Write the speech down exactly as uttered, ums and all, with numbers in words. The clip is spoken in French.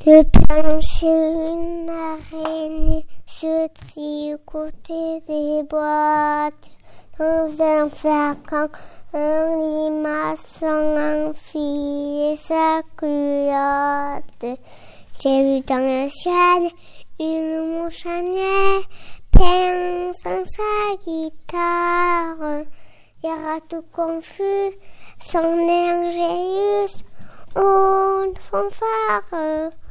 Je planche une araignée, je tricotais des boîtes. Dans un flacon, un limaçon enfilé sa culotte. J'ai vu dans le ciel une mouche à niais, pinçant sa guitare. Ira tout confus, son air géus, une fanfare.